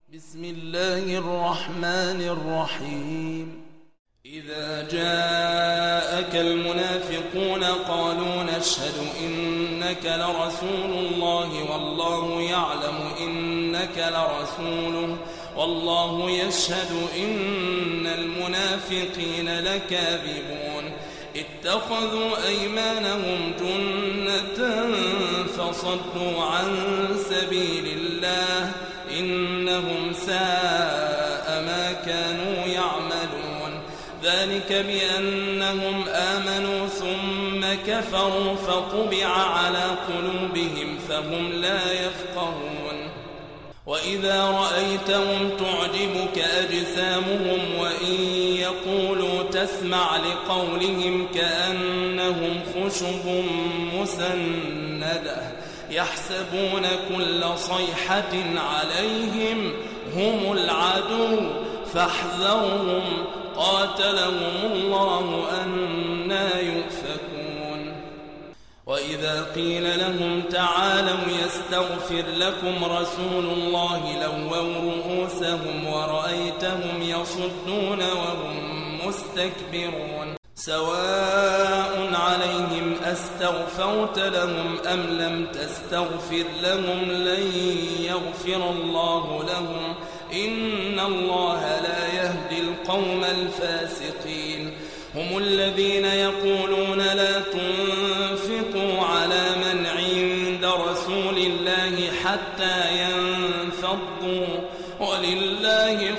بسم الله الرحمن الرحيم. إذا جاءك المنافقون قالوا نشهد إنك لرسول الله والله يعلم إنك لرسوله والله يشهد إن المنافقين لكاذبون. اتخذوا أيمانهم جنة فصدوا عن سبيل الله إنهم ساء ما كانوا يعملون. ذلك بأنهم آمنوا ثم كفروا فطبع على قلوبهم فهم لا يفقهون. وإذا رأيتهم تعجبك أجسامهم وإن يقولوا تسمع لقولهم كأنهم خشب مسندة يحسبون كل صيحة عليهم هم العدو فاحذرهم قاتلهم الله أنى يؤفكون. وإذا قيل لهم تعالوا يستغفر لكم رسول الله لووا رؤوسهم ورأيتهم يصدون وهم مستكبرون. سواء عليهم أستغفرت لهم أم لم تستغفر لهم لن يغفر الله لهم إن الله لا يهدي القوم الفاسقين. هم الذين يقولون لا تنفقوا على من عند رسول الله حتى ينفضوا ولله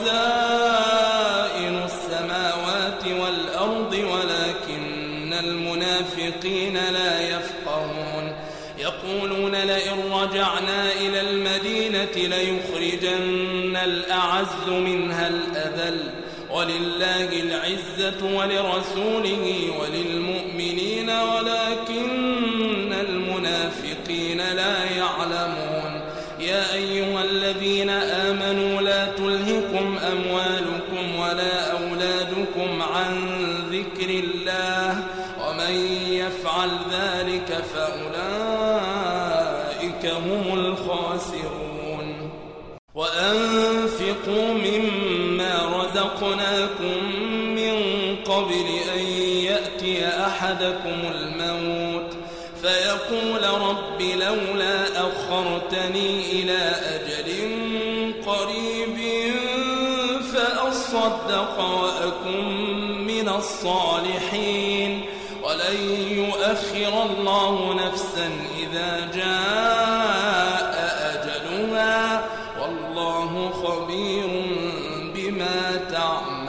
خزائن السماوات والأرض ولكن المنافقين لا يفقهون. يقولون لئن رجعنا إلى المدينة ليخرجن الأعز منها الأذل ولله العزة ولرسوله وللمؤمنين ولكن المنافقين لا يعلمون. يا أيها الذين آمنوا لا تلهكم أموالكم ولا أولادكم عن ذكر الله ومن يفعل ذلك فأولئك هم الخاسرون. وأنفقوا مما رزقناكم من قبل أن يأتي أحدكم الموت فيقول رب لولا أخرتني إلى أجل قريب فأصدق وأكن من الصالحين ولن يؤخر الله نفسا إذا جاء أجلها والله خبير بما تعملون.